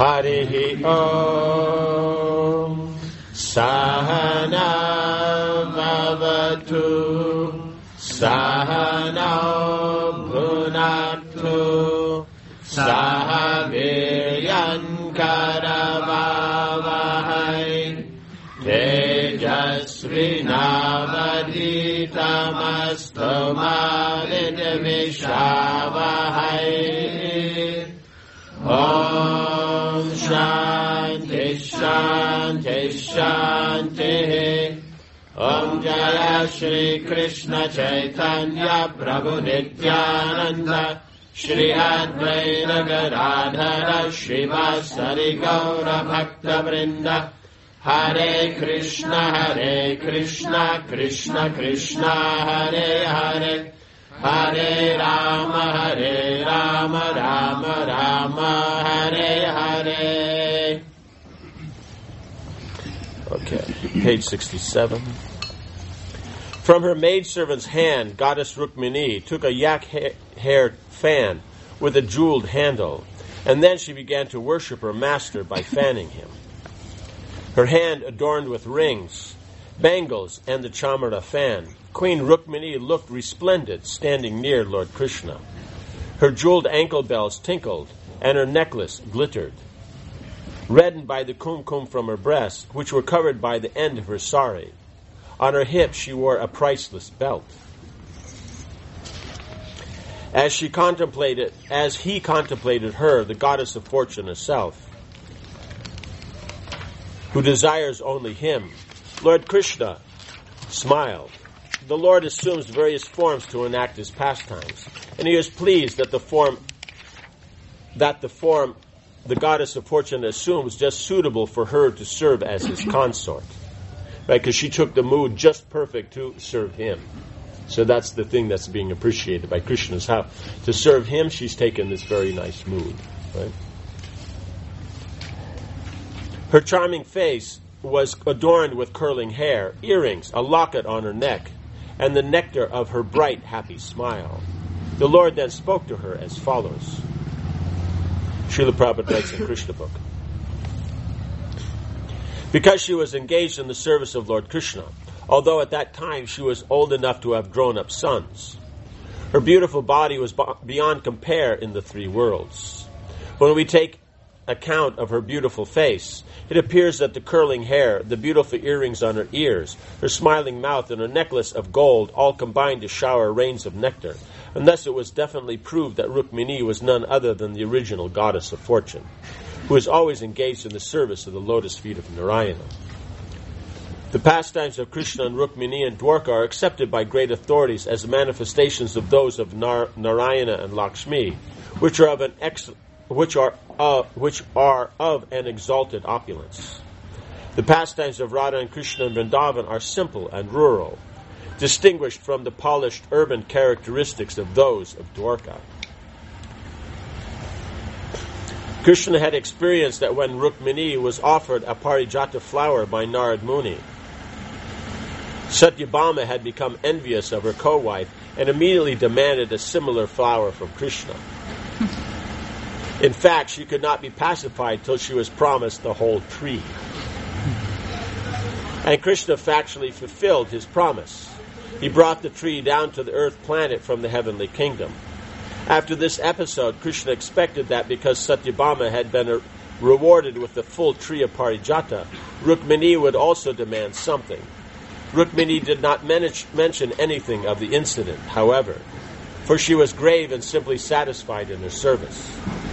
Harihi Om. Sahana Bhavatu Sahana Bhunaktu Sahaviryan Karavavahai Tejasvinavaditamastu Mavidvishavahai. Om Shanti Shanti Shanti. Om Jaya Shri Krishna Chaitanya Prabhu Nityananda Shri Advaita Gadadhara Srivasari Gaura Bhakta Vrinda. Hare Krishna Krishna Krishna Hare Hare, Hare Rama Rama Rama Hare Hare. Okay, page 67. From her maidservant's hand, Goddess Rukmini took a yak-haired fan with a jeweled handle, and then she began to worship her master by fanning him. Her hand adorned with rings, bangles, and the chamara fan, Queen Rukmini looked resplendent standing near Lord Krishna. Her jeweled ankle bells tinkled, and her necklace glittered. Reddened by the kumkum from her breast, which were covered by the end of her sari, on her hips she wore a priceless belt. As he contemplated her, the goddess of fortune herself, who desires only him, Lord Krishna smiled. The Lord assumes various forms to enact his pastimes, and he is pleased that the form the goddess of fortune assumes just suitable for her to serve as his consort. Right? Because she took the mood just perfect to serve him. So that's the thing that's being appreciated by Krishna's how. To serve him, she's taken this very nice mood. Right? Her charming face was adorned with curling hair, earrings, a locket on her neck, and the nectar of her bright, happy smile. The Lord then spoke to her as follows. Srila Prabhupada writes in Krishna book. Because she was engaged in the service of Lord Krishna, although at that time she was old enough to have grown-up sons, her beautiful body was beyond compare in the three worlds. When we take account of her beautiful face, it appears that the curling hair, the beautiful earrings on her ears, her smiling mouth, and her necklace of gold all combined to shower rains of nectar, and thus it was definitely proved that Rukmini was none other than the original goddess of fortune, who is always engaged in the service of the lotus feet of Narayana. The pastimes of Krishna and Rukmini and Dwarka are accepted by great authorities as manifestations of those of Narayana and Lakshmi, which are of an exalted opulence. The pastimes of Radha and Krishna and Vrindavan are simple and rural, distinguished from the polished urban characteristics of those of Dwarka. Krishna had experienced that when Rukmini was offered a parijata flower by Narad Muni, Satyabhama had become envious of her co-wife and immediately demanded a similar flower from Krishna. In fact, she could not be pacified till she was promised the whole tree. And Krishna factually fulfilled his promise. He brought the tree down to the earth planet from the heavenly kingdom. After this episode, Krishna expected that because Satyabhama had been rewarded with the full tree of Parijata, Rukmini would also demand something. Rukmini did not mention anything of the incident, however, for she was grave and simply satisfied in her service.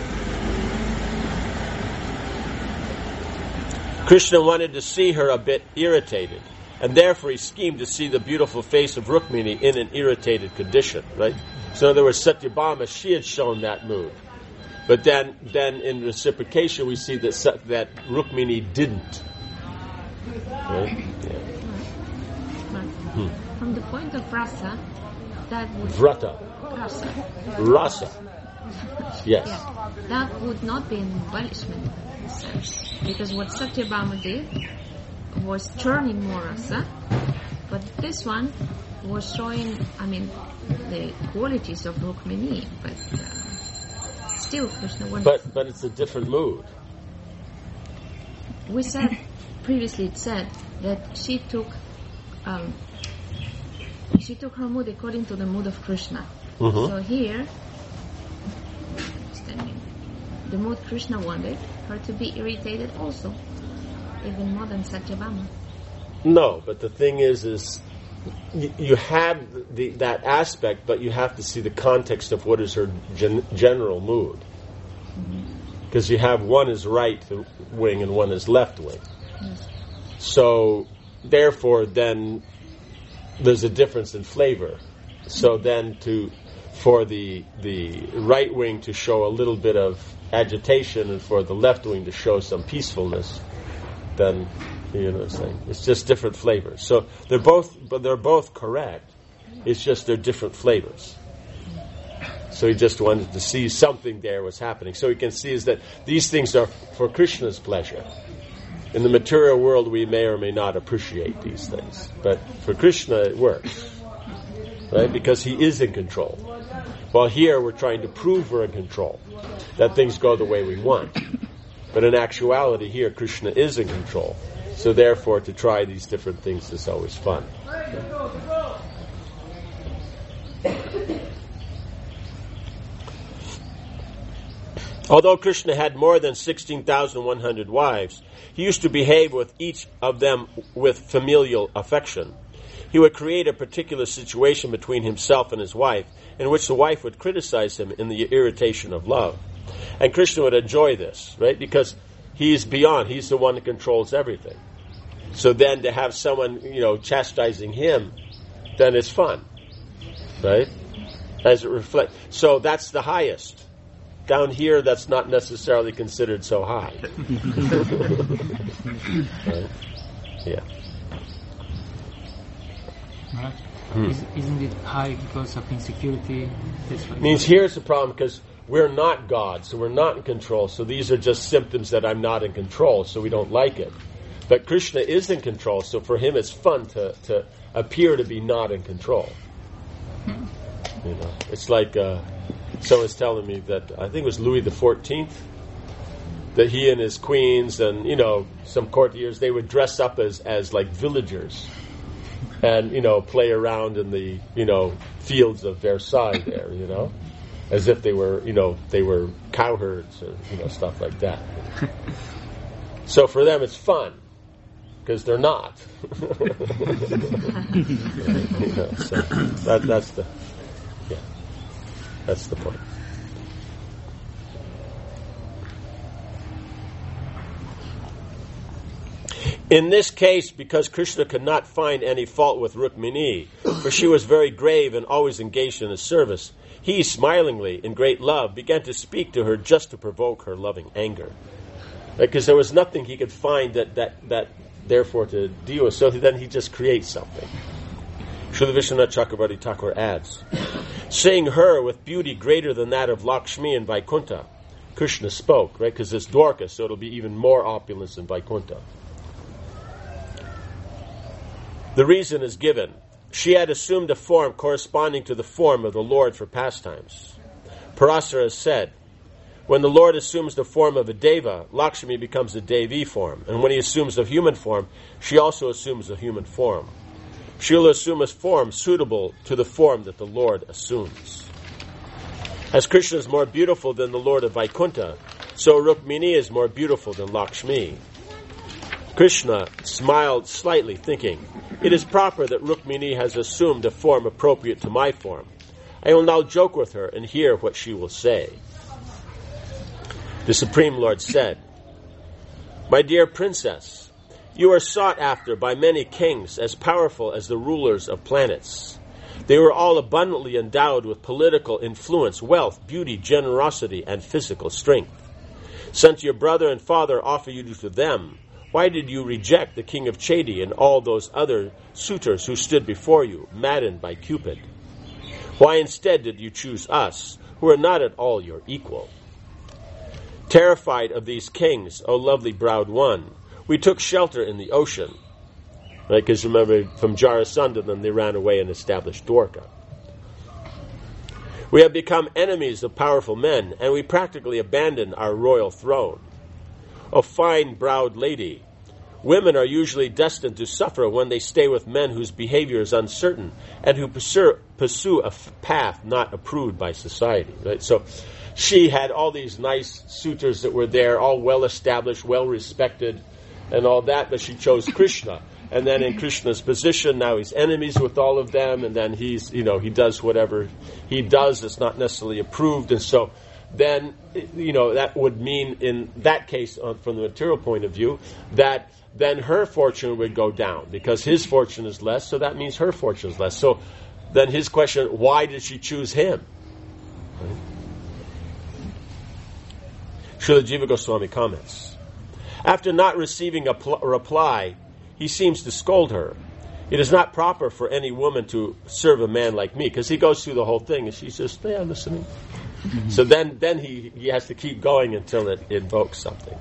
Krishna wanted to see her a bit irritated, and therefore he schemed to see the beautiful face of Rukmini in an irritated condition, right? So in other words, Satyabhama, she had shown that mood. But then in reciprocation, we see that Rukmini didn't. Right? Yeah. From the point of rasa, that would... Vrata. Rasa. Yes. Yeah, that would not be an embellishment in a sense. Because what Satyabhama did was turning more rasa, but this one was showing, the qualities of Rukmini, but still Krishna wanted... But it's a different mood. we said previously, it said that she took her mood according to the mood of Krishna. So here, the mood Krishna wanted her to be irritated also, even more than Satyabhama. No, but the thing is you have that aspect, but you have to see the context of what is her general mood. Because you have one is right wing and one is left wing. Yes. So, therefore, then there's a difference in flavor. So then for the right wing to show a little bit of agitation and for the left wing to show some peacefulness, then, you know what I'm saying? It's just different flavors. So they're both correct. It's just they're different flavors. So he just wanted to see something there was happening. So he can see is that these things are for Krishna's pleasure. In the material world, we may or may not appreciate these things. But for Krishna, it works. Right? Because he is in control. While here, we're trying to prove we're in control. That things go the way we want. But in actuality, here, Krishna is in control. So therefore, to try these different things is always fun. Although Krishna had more than 16,100 wives, he used to behave with each of them with familial affection. He would create a particular situation between himself and his wife, in which the wife would criticize him in the irritation of love. And Krishna would enjoy this, right? Because he's beyond, he's the one that controls everything. So then to have someone, chastising him, then it's fun, right? As it reflects. So that's the highest. Down here, that's not necessarily considered so high. Right? Yeah. Isn't it high because of insecurity? Means here's the problem, because we're not God, so we're not in control. So these are just symptoms that I'm not in control, so we don't like it. But Krishna is in control, so for him it's fun to appear to be not in control. It's like someone's telling me that I think it was Louis XIV, that he and his queens and some courtiers, they would dress up as like villagers and play around in the fields of Versailles there, as if they were cowherds or stuff like that. So for them it's fun because they're not. So that's the point. In this case, because Krishna could not find any fault with Rukmini, for she was very grave and always engaged in his service, he, smilingly, in great love, began to speak to her just to provoke her loving anger. Because there was nothing he could find that therefore to deal with, so then he just creates something. Srila Vishwanath Chakravarti Thakur adds, seeing her with beauty greater than that of Lakshmi and Vaikuntha, Krishna spoke, right? Because it's Dwarka, so it'll be even more opulence than Vaikuntha. The reason is given. She had assumed a form corresponding to the form of the Lord for pastimes. Parasara said, when the Lord assumes the form of a Deva, Lakshmi becomes a Devi form. And when he assumes a human form, she also assumes a human form. She will assume a form suitable to the form that the Lord assumes. As Krishna is more beautiful than the Lord of Vaikuntha, so Rukmini is more beautiful than Lakshmi. Krishna smiled slightly, thinking, it is proper that Rukmini has assumed a form appropriate to my form. I will now joke with her and hear what she will say. The Supreme Lord said, my dear princess, you are sought after by many kings as powerful as the rulers of planets. They were all abundantly endowed with political influence, wealth, beauty, generosity, and physical strength. Since your brother and father offer you to them, why did you reject the king of Chedi and all those other suitors who stood before you, maddened by Cupid? Why instead did you choose us, who are not at all your equal? Terrified of these kings, O lovely-browed one, we took shelter in the ocean. Right? Because remember, from Jarasandha, then they ran away and established Dwarka. We have become enemies of powerful men, and we practically abandoned our royal throne. O fine-browed lady, women are usually destined to suffer when they stay with men whose behavior is uncertain and who pursue a path not approved by society. Right? So she had all these nice suitors that were there, all well-established, well-respected, and all that, but she chose Krishna. And then in Krishna's position, now he's enemies with all of them, and then he does whatever he does that's not necessarily approved, and so then, that would mean, in that case, from the material point of view, that then her fortune would go down, because his fortune is less, so that means her fortune is less. So then his question, why did she choose him? Right? Srila Jiva Goswami comments, after not receiving a reply, he seems to scold her. It is not proper for any woman to serve a man like me, because he goes through the whole thing, and she says, "Yeah, I'm listening." Mm-hmm. So then he has to keep going until it invokes something.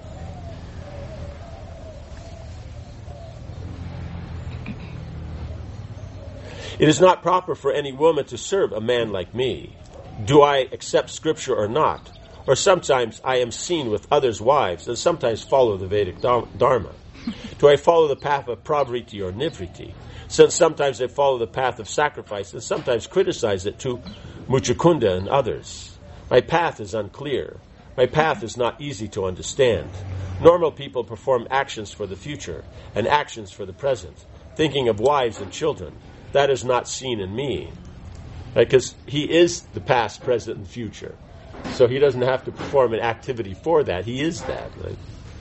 It is not proper for any woman to serve a man like me. Do I accept scripture or not? Or sometimes I am seen with others' wives, and sometimes follow the Vedic Dharma. Do I follow the path of pravriti or nivriti? Since sometimes I follow the path of sacrifice, and sometimes criticize it to Muchukunda and others. My path is unclear. My path is not easy to understand. Normal people perform actions for the future and actions for the present, thinking of wives and children. That is not seen in me. Because he is the past, present, and future. So he doesn't have to perform an activity for that. He is that. Right?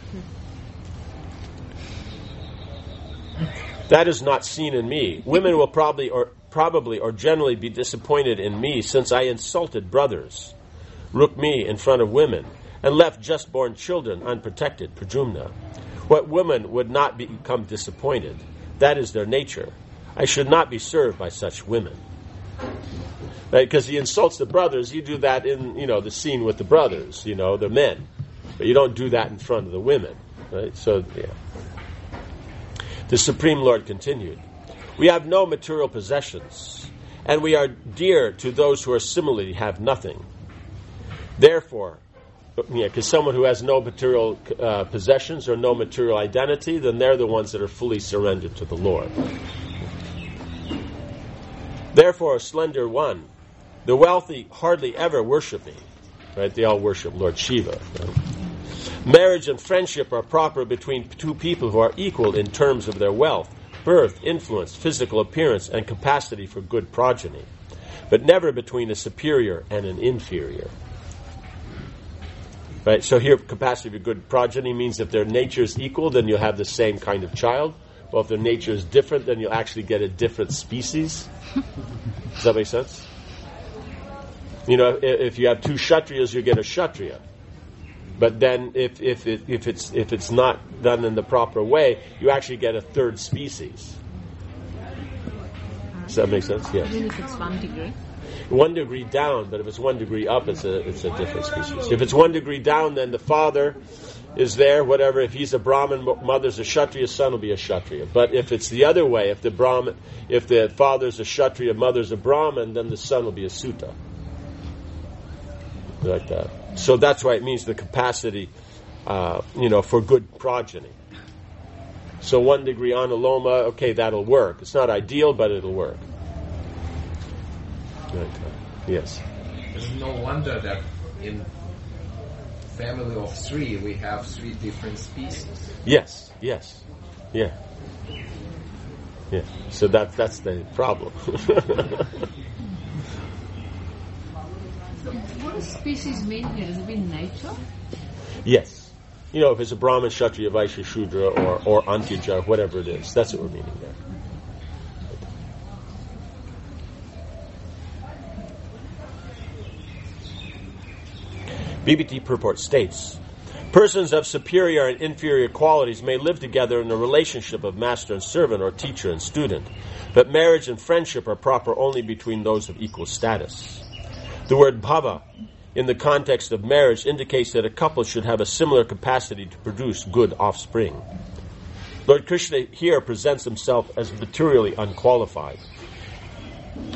That is not seen in me. Women will probably or generally be disappointed in me, since I insulted brothers, Rukmi, in front of women, and left just-born children unprotected, Prajumna. What woman would not become disappointed? That is their nature. I should not be served by such women. Right? Because he insults the brothers. You do that in, the scene with the brothers, the men. But you don't do that in front of the women. Right? So, yeah. The Supreme Lord continued, we have no material possessions, and we are dear to those who are similarly have nothing. Therefore, because someone who has no material possessions or no material identity, then they're the ones that are fully surrendered to the Lord. Therefore, a slender one, the wealthy hardly ever worship me. Right? They all worship Lord Shiva. Right? Marriage and friendship are proper between two people who are equal in terms of their wealth, birth, influence, physical appearance, and capacity for good progeny, but never between a superior and an inferior. Right? So here, capacity for good progeny means if their nature is equal, then you'll have the same kind of child. Well, if their nature is different, then you'll actually get a different species. Does that make sense? If you have two Kshatriyas, you get a Kshatriya. But then, if it's not done in the proper way, you actually get a third species. Does that make sense? Yes. Even if it's 1 degree. 1 degree down, but if it's 1 degree up, it's a different species. If it's 1 degree down, then the father is there. Whatever. If he's a Brahmin, mother's a Kshatriya, son will be a Kshatriya. But if it's the other way, if the father's a Kshatriya, mother's a Brahmin, then the son will be a Sutta. Like that. So that's why it means the capacity, for good progeny. So 1 degree Anuloma, okay, that'll work. It's not ideal, but it'll work. Right. Yes. It's no wonder that in family of 3 we have 3 different species. Yes. Yeah. So that's the problem. What does species mean here? Does it mean nature? Yes. If it's a Brahmin, Kshatriya, Vaishya, Shudra, or Antyaja, whatever it is, that's what we're meaning there. BBT purport states, persons of superior and inferior qualities may live together in a relationship of master and servant or teacher and student, but marriage and friendship are proper only between those of equal status. The word bhava, in the context of marriage, indicates that a couple should have a similar capacity to produce good offspring. Lord Krishna here presents himself as materially unqualified.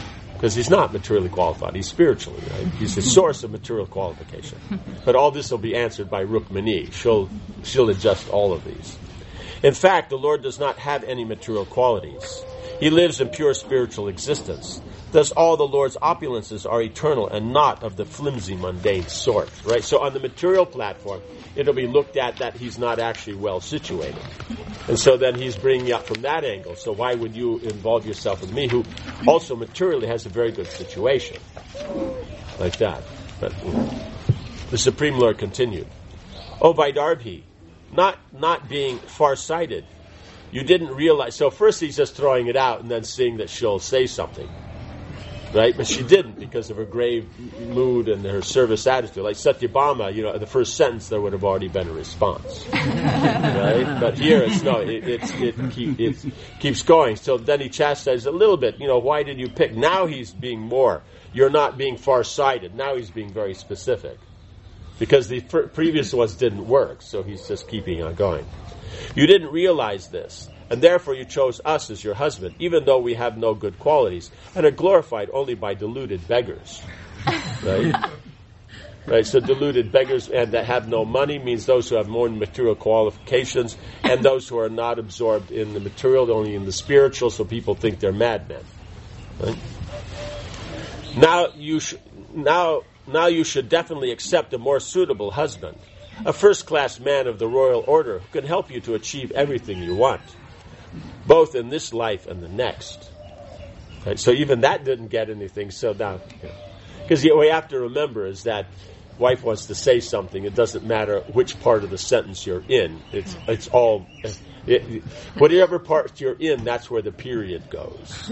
Because he's not materially qualified. He's spiritually, right? He's the source of material qualification. But all this will be answered by Rukmini. She'll adjust all of these. In fact, the Lord does not have any material qualities. He lives in pure spiritual existence. Thus, all the Lord's opulences are eternal and not of the flimsy, mundane sort. Right? So on the material platform, it'll be looked at that he's not actually well situated. And so then he's bringing you up from that angle. So why would you involve yourself with me, who also materially has a very good situation? Like that. But the Supreme Lord continued. O Vaidarbhi, not being far-sighted, you didn't realize. So first he's just throwing it out and then seeing that she'll say something. Right? But she didn't because of her grave mood and her service attitude. Like Satyabhama, the first sentence there would have already been a response. Right? But here it keeps going. So then he chastises a little bit. Why did you pick? Now he's being more. You're not being far-sighted. Now he's being very specific. Because the previous ones didn't work. So he's just keeping on going. You didn't realize this. And therefore you chose us as your husband, even though we have no good qualities, and are glorified only by deluded beggars. Right? Right? So deluded beggars and that have no money means those who have more material qualifications, and those who are not absorbed in the material, only in the spiritual, so people think they're madmen. Right? Now you should definitely accept a more suitable husband, a first-class man of the royal order who can help you to achieve everything you want, both in this life and the next. Right? So even that didn't get anything. So now, because what you have to remember is that wife wants to say something. It doesn't matter which part of the sentence you're in. It's all. Whatever part you're in, that's where the period goes.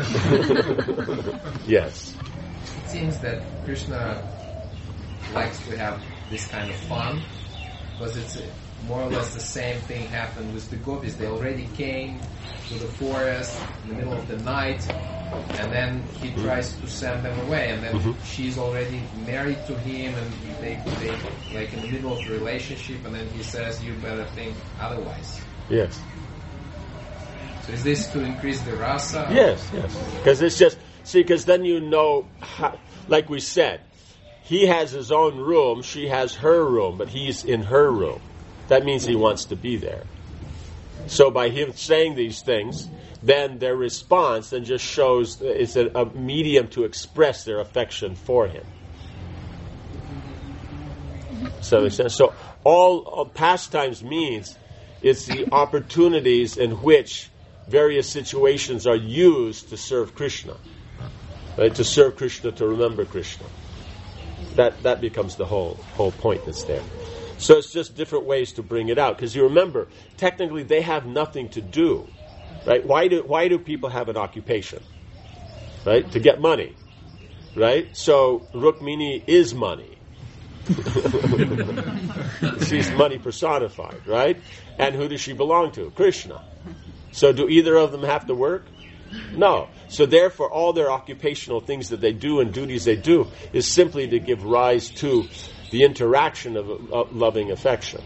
Yes. It seems that Krishna likes to have this kind of fun, because it's more or less the same thing happened with the gopis. They already came to the forest in the middle of the night, and then he tries to send them away, and then she's already married to him, and they like in the middle of the relationship, and then he says, you better think otherwise. Yes. So is this to increase the rasa? Yes. Because it's just, because then like we said, he has his own room, she has her room, but he's in her room. That means he wants to be there. So by him saying these things, then their response then just shows it's a medium to express their affection for him. So all pastimes means it's the opportunities in which various situations are used to serve Krishna. Right? To serve Krishna, to remember Krishna. That becomes the whole point that's there. So it's just different ways to bring it out. Because you remember, technically they have nothing to do. Right? Why do people have an occupation? Right? To get money. Right? So Rukmini is money. She's money personified, right? And who does she belong to? Krishna. So do either of them have to work? No. So therefore all their occupational things that they do and duties they do is simply to give rise to the interaction of loving affection.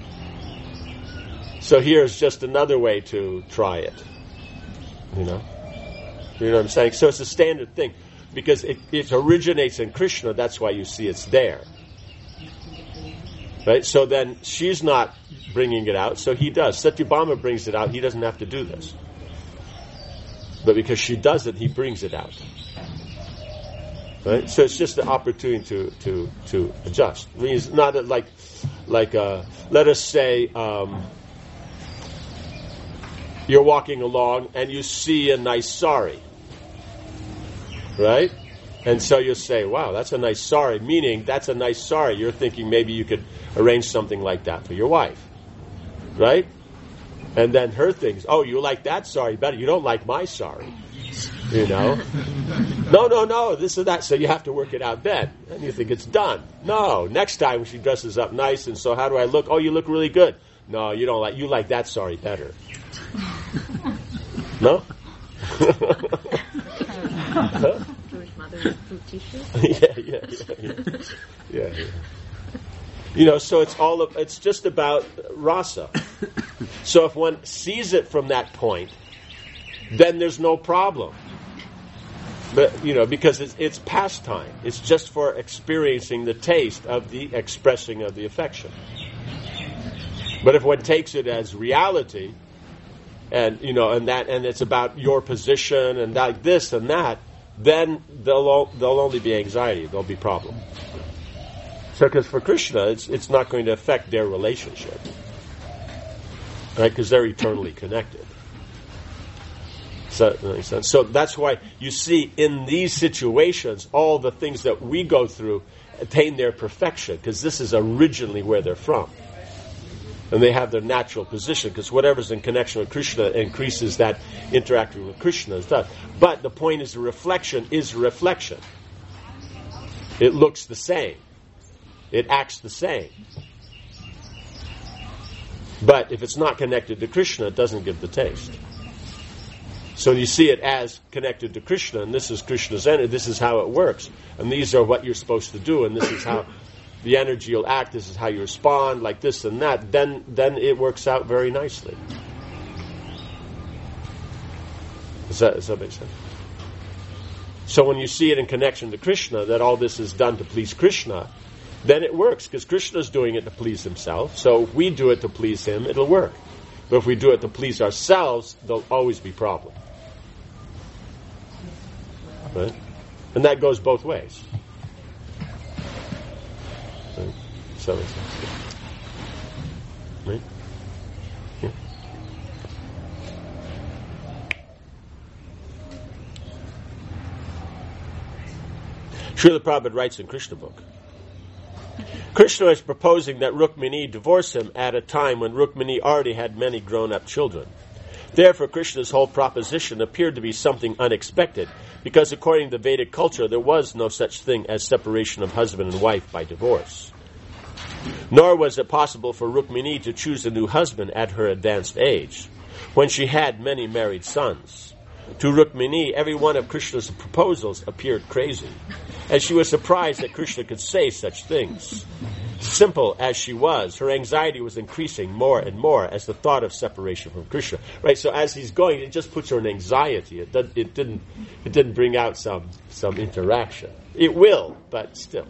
So here's just another way to try it. You know what I'm saying? So it's a standard thing. Because it originates in Krishna, that's why you see it's there. Right? So then she's not bringing it out, so he does. Satyabhama brings it out, he doesn't have to do this. But because she does it, he brings it out. Right? So it's just an opportunity to adjust. I mean, it's not like let us say you're walking along and you see a nice sari. Right? And so you say, wow, that's a nice sari, meaning that's a nice sari. You're thinking maybe you could arrange something like that for your wife. Right? And then her thinks, oh, you like that sari better. You don't like my sari. You know? No, this or that. So you have to work it out then. And you think it's done. No, next time she dresses up nice, and so how do I look? Oh, you look really good. No, you don't like, you like that sari better. No? Huh? Jewish mother with fruit tissues. Yeah. You know, so it's just about rasa. So if one sees it from that point, then there's no problem. But, because it's pastime. It's just for experiencing the taste of the expressing of the affection. But if one takes it as reality, and it's about your position and like this and that, then there'll only be anxiety. There'll be problem. So, because for Krishna, it's not going to affect their relationship, right? Because they're eternally connected. So that makes sense. So that's why you see in these situations all the things that we go through attain their perfection, because this is originally where they're from. And they have their natural position, because whatever's in connection with Krishna increases that interacting with Krishna is done. But the point is, the reflection is reflection. It looks the same. It acts the same. But if it's not connected to Krishna, it doesn't give the taste. So you see it as connected to Krishna, and this is Krishna's energy, this is how it works. And these are what you're supposed to do, and this is how the energy will act, this is how you respond, like this and that, then it works out very nicely. Does that make sense? So when you see it in connection to Krishna, that all this is done to please Krishna, then it works, because Krishna's doing it to please himself. So if we do it to please him, it'll work. But if we do it to please ourselves, there'll always be problems. Right? And that goes both ways. Right? So, right? Yeah. Srila Prabhupada writes in Krishna book, Krishna is proposing that Rukmini divorce him at a time when Rukmini already had many grown-up children. Therefore, Krishna's whole proposition appeared to be something unexpected, because according to Vedic culture, there was no such thing as separation of husband and wife by divorce. Nor was it possible for Rukmini to choose a new husband at her advanced age, when she had many married sons. To Rukmini, every one of Krishna's proposals appeared crazy, and she was surprised that Krishna could say such things. Simple as she was, her anxiety was increasing more and more as the thought of separation from Krishna. Right, so as he's going, it just puts her in anxiety. It didn't bring out some interaction. It will, but still.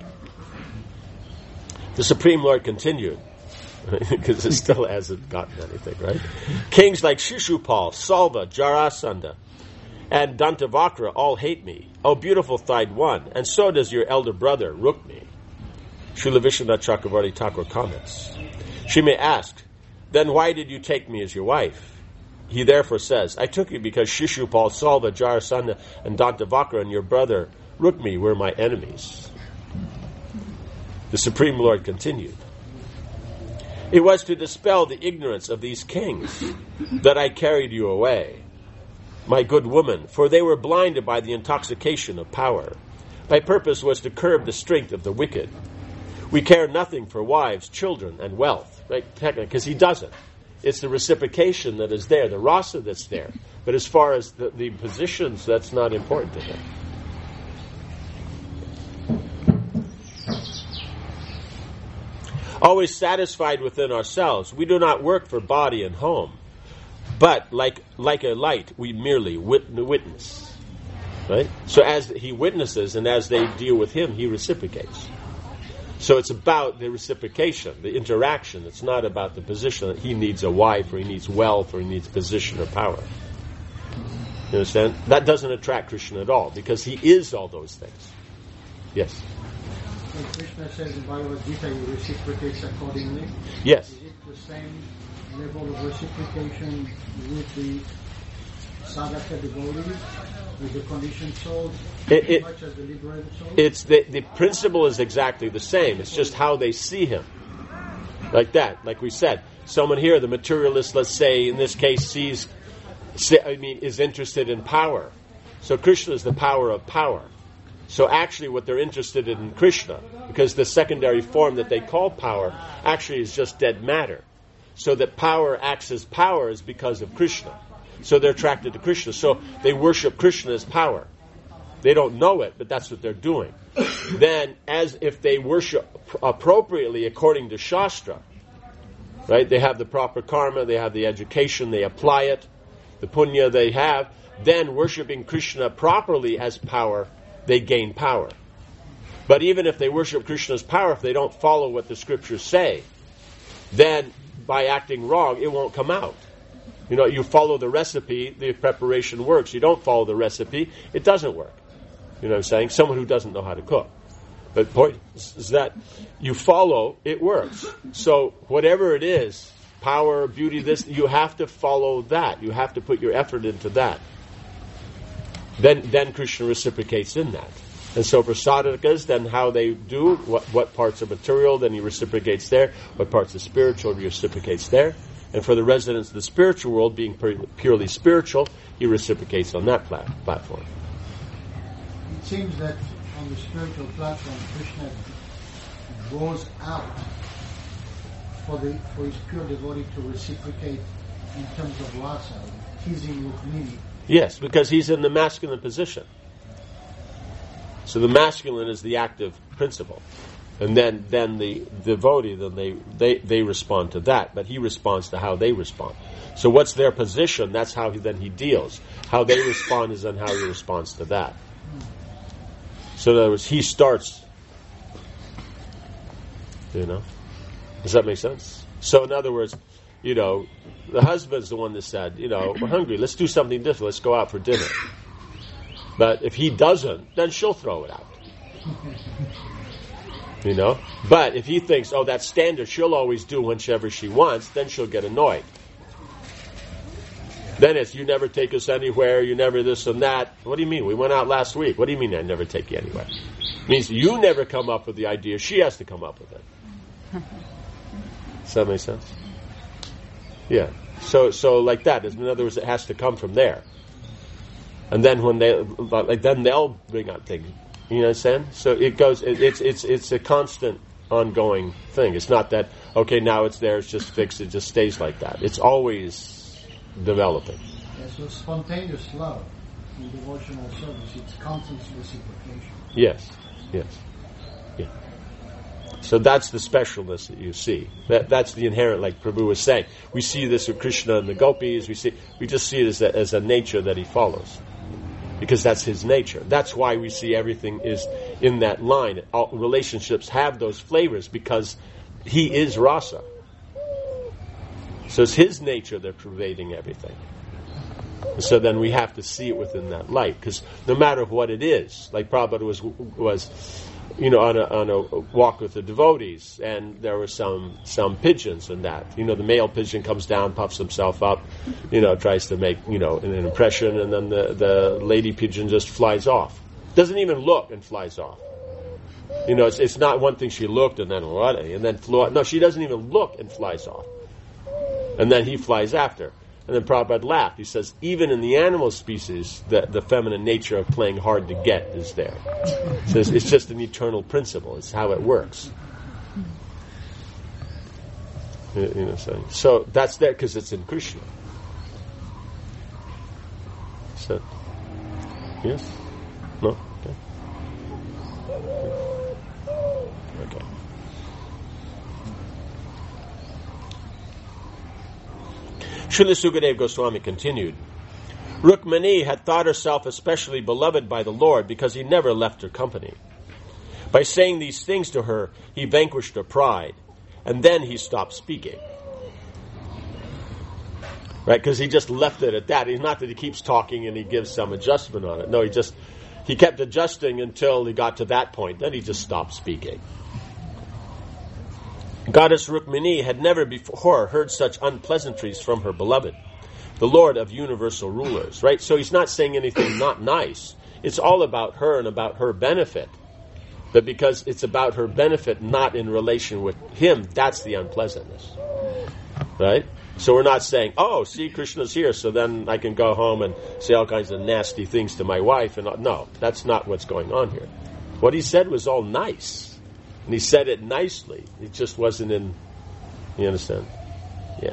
The Supreme Lord continued, because it still hasn't gotten anything, right? Kings like Shishupal, Salva, Jarasandha, and Dantavakra all hate me. O beautiful thighed one, and so does your elder brother, Rukmi. Srila Vishwanath Chakravarti Thakur comments. She may ask, then why did you take me as your wife? He therefore says, I took you because Shishupal, Salva, Jarasandha, and Dantavakra and your brother, Rukmi, were my enemies. The Supreme Lord continued. It was to dispel the ignorance of these kings that I carried you away, my good woman, for they were blinded by the intoxication of power. My purpose was to curb the strength of the wicked. We care nothing for wives, children, and wealth, right? Because he doesn't. It's the reciprocation that is there, the rasa that's there. But as far as the positions, that's not important to him. Always satisfied within ourselves, we do not work for body and home, but like a light, we merely witness. Right? So as he witnesses and as they deal with him, he reciprocates. So it's about the reciprocation, the interaction. It's not about the position that he needs a wife or he needs wealth or he needs position or power. You understand? That doesn't attract Krishna at all because he is all those things. Yes? When Krishna says in Bhagavad Gita, you reciprocate accordingly. Yes. Is it the same level of reciprocation with the sadhaka devotees, with the conditioned souls, as much as the liberated souls? It's the principle is exactly the same. It's just how they see him. Like that. Like we said. Someone here, the materialist, let's say, in this case, is interested in power. So Krishna is the power of power. So actually what they're interested in Krishna, because the secondary form that they call power actually is just dead matter. So that power acts as power is because of Krishna. So they're attracted to Krishna. So they worship Krishna as power. They don't know it, but that's what they're doing. Then, as if they worship appropriately according to Shastra, right? They have the proper karma, they have the education, they apply it, the punya they have, then worshiping Krishna properly as power, they gain power. But even if they worship Krishna's power, if they don't follow what the scriptures say, then by acting wrong, it won't come out. You follow the recipe, the preparation works. You don't follow the recipe, it doesn't work. You know what I'm saying? Someone who doesn't know how to cook. But the point is that you follow, it works. So whatever it is, power, beauty, this, you have to follow that. You have to put your effort into that. Then Krishna reciprocates in that. And so for sadhakas, then how they do, what parts are material, then he reciprocates there. What parts are spiritual, he reciprocates there. And for the residents of the spiritual world, being purely spiritual, he reciprocates on that platform. It seems that on the spiritual platform, Krishna goes out for his pure devotee to reciprocate in terms of rasa, teasing Rukmini. Yes, because he's in the masculine position. So the masculine is the active principle. And then the devotee, then they respond to that, but he responds to how they respond. So what's their position, that's how he deals. How they respond is then how he responds to that. So in other words, he starts, Does that make sense? So in other words, the husband's the one that said, we're hungry, let's do something different, let's go out for dinner. But if he doesn't, then she'll throw it out. But if he thinks, that's standard, she'll always do whenever she wants, then she'll get annoyed. Then it's, you never take us anywhere, you never this and that. What do you mean? We went out last week. What do you mean I never take you anywhere? It means you never come up with the idea, she has to come up with it. Does that make sense? Yeah. So like that. In other words, it has to come from there. And then when then they'll bring up things. You know what I'm saying? So it goes. It's a constant, ongoing thing. It's not that now it's there, it's just fixed. It just stays like that. It's always developing. Yeah, so spontaneous love in devotional service. It's constant reciprocation. Yes. Yeah. So that's the specialness that you see. That's the inherent, like Prabhu was saying. We see this with Krishna and the gopis. We just see it as a nature that he follows. Because that's his nature. That's why we see everything is in that line. All relationships have those flavors because he is rasa. So it's his nature that's pervading everything. So then we have to see it within that light. Because no matter what it is, like Prabhupada was on a walk with the devotees, and there were some pigeons and that. The male pigeon comes down, puffs himself up, tries to make, an impression, and then the lady pigeon just flies off. Doesn't even look and flies off. It's not one thing she looked and then what, and then flew off. No, she doesn't even look and flies off. And then he flies after. And then Prabhupada laughed. He says, even in the animal species, the feminine nature of playing hard to get is there. So it's just an eternal principle. It's how it works. So that's there because it's in Krishna. So, yes? No? Okay. Okay. Srila Sukadeva Goswami continued, Rukmini had thought herself especially beloved by the Lord because he never left her company. By saying these things to her, he vanquished her pride, and then he stopped speaking. Right? Because he just left it at that. It's not that he keeps talking and he gives some adjustment on it. No, he kept adjusting until he got to that point. Then he just stopped speaking. Goddess Rukmini had never before heard such unpleasantries from her beloved, the Lord of universal rulers, right? So he's not saying anything not nice. It's all about her and about her benefit. But because it's about her benefit, not in relation with him, that's the unpleasantness. Right? So we're not saying, see, Krishna's here, so then I can go home and say all kinds of nasty things to my wife. No, that's not what's going on here. What he said was all nice. And he said it nicely. It just wasn't in... You understand? Yeah.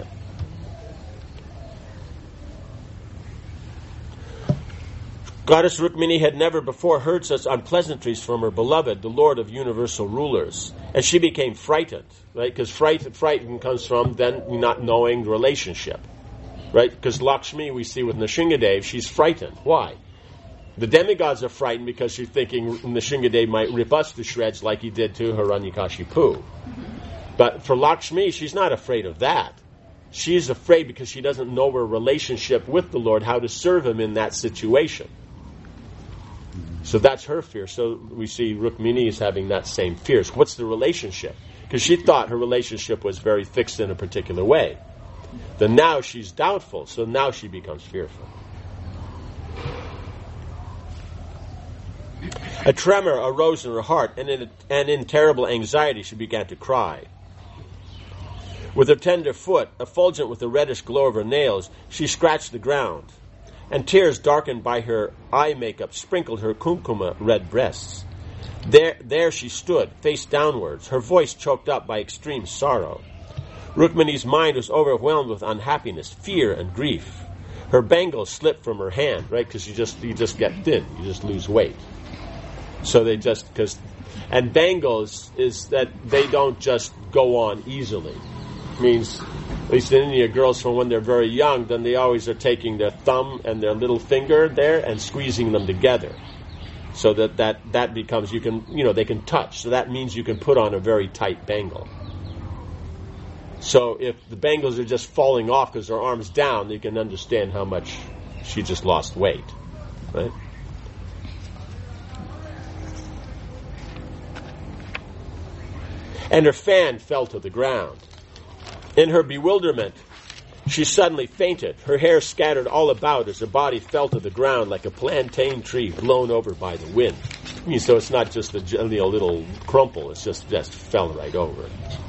Goddess Rukmini had never before heard such unpleasantries from her beloved, the Lord of universal rulers. And she became frightened, right? Because frightened comes from then not knowing the relationship, Right? Because Lakshmi, we see with Nrsingadev, she's frightened. Why? The demigods are frightened because she's thinking Nrsingadev might rip us to shreds like he did to Hiranyakashipu. But for Lakshmi, she's not afraid of that. She's afraid because she doesn't know her relationship with the Lord, how to serve Him in that situation. So that's her fear. So we see Rukmini is having that same fear. So what's the relationship? Because she thought her relationship was very fixed in a particular way. Then now she's doubtful, so now she becomes fearful. A tremor arose in her heart, and in terrible anxiety she began to cry. With her tender foot, effulgent with the reddish glow of her nails, she scratched the ground, and tears darkened by her eye makeup sprinkled her kumkuma red breasts. There she stood, face downwards, her voice choked up by extreme sorrow. Rukmini's mind was overwhelmed with unhappiness, fear, and grief. Her bangles slipped from her hand, right? Because you just get thin, you just lose weight. So and bangles is that they don't just go on easily. It means, at least in India, girls from when they're very young, then they always are taking their thumb and their little finger there and squeezing them together. So that becomes, they can touch. So that means you can put on a very tight bangle. So if the bangles are just falling off because her arm's down, you can understand how much she just lost weight, right? And her fan fell to the ground. In her bewilderment, she suddenly fainted. Her hair scattered all about as her body fell to the ground like a plantain tree blown over by the wind. So it's not just a little crumple, it's just fell right over.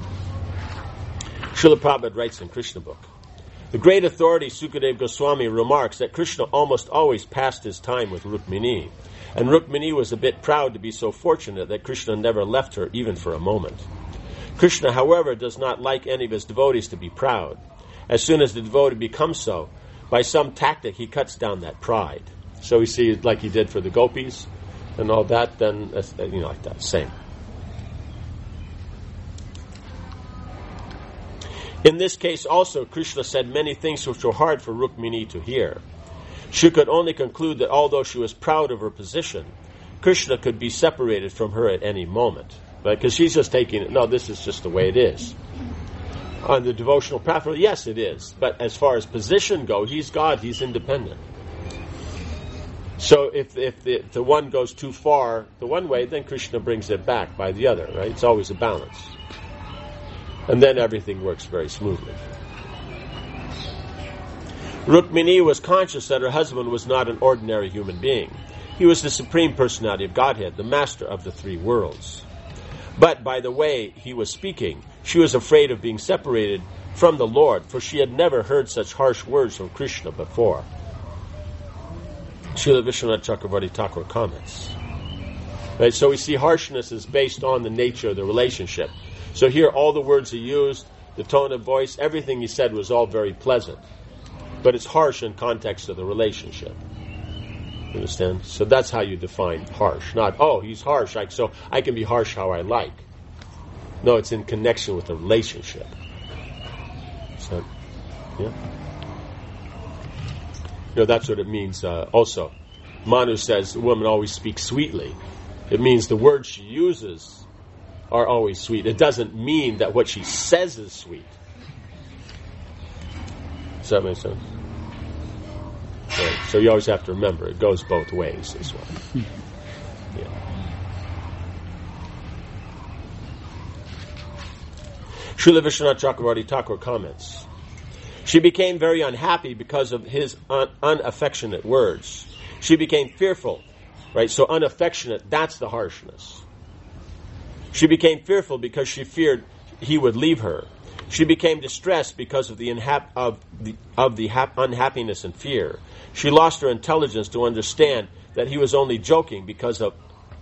Srila Prabhupada writes in Krishna book, the great authority Sukadeva Goswami remarks that Krishna almost always passed his time with Rukmini, and Rukmini was a bit proud to be so fortunate that Krishna never left her even for a moment. Krishna, however, does not like any of his devotees to be proud. As soon as the devotee becomes so, by some tactic he cuts down that pride. So we see, like he did for the gopis and all that, then, like that, same. In this case also, Krishna said many things which were hard for Rukmini to hear. She could only conclude that although she was proud of her position, Krishna could be separated from her at any moment. Right? Because she's just taking it, no, this is just the way it is. On the devotional path, yes, it is. But as far as position goes, he's God, he's independent. So if the one goes too far the one way, then Krishna brings it back by the other, right? It's always a balance. And then everything works very smoothly. Rukmini was conscious that her husband was not an ordinary human being. He was the Supreme Personality of Godhead, the Master of the three worlds. But by the way he was speaking, she was afraid of being separated from the Lord, for she had never heard such harsh words from Krishna before. Srila Vishwanath Chakravarti Thakur comments. Right, so we see harshness is based on the nature of the relationship. So here all the words he used, the tone of voice, everything he said was all very pleasant. But it's harsh in context of the relationship. You understand? So that's how you define harsh. Not, he's harsh, so I can be harsh how I like. No, it's in connection with the relationship. So, yeah. That's what it means also. Manu says the woman always speaks sweetly. It means the words she uses are always sweet. It doesn't mean that what she says is sweet. Does that make sense? Right. So you always have to remember, it goes both ways as well. Yeah. Srila Vishwanath Chakravarti Thakur comments, she became very unhappy because of his unaffectionate words. She became fearful, right? So unaffectionate, that's the harshness. She became fearful because she feared he would leave her. She became distressed because of the unhappiness and fear. She lost her intelligence to understand that he was only joking because of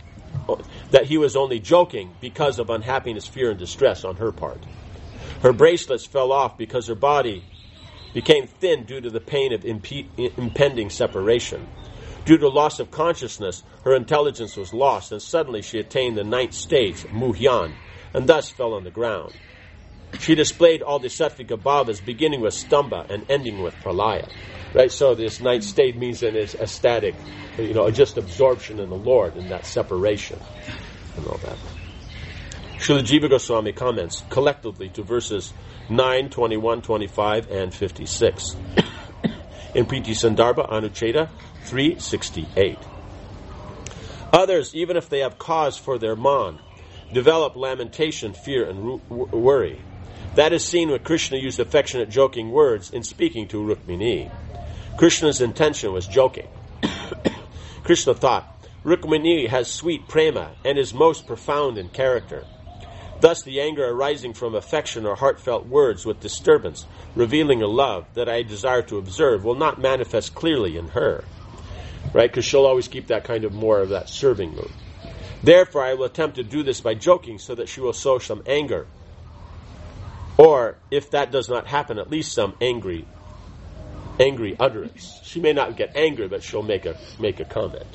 unhappiness, fear, and distress on her part. Her bracelets fell off because her body became thin due to the pain of impending separation. Due to loss of consciousness, her intelligence was lost, and suddenly she attained the 9th stage, Muhyan, and thus fell on the ground. She displayed all the sattvic bhavas, beginning with stamba and ending with pralaya. Right, so this ninth state means that it's ecstatic, just absorption in the Lord and that separation and all that. Srila Jiva Goswami comments collectively to verses 9, 21, 25, and 56 in Priti Sandarbha Anucheda 368. Others, even if they have cause for their man, develop lamentation, fear, and worry. That is seen when Krishna used affectionate, joking words in speaking to Rukmini. Krishna's intention was joking. Krishna thought, Rukmini has sweet prema and is most profound in character. Thus the anger arising from affection or heartfelt words with disturbance, revealing a love that I desire to observe, will not manifest clearly in her. Right? Because she'll always keep that kind of more of that serving mood. Therefore I will attempt to do this by joking so that she will show some anger. Or, if that does not happen, at least some angry utterance. She may not get angry, but she'll make a comment.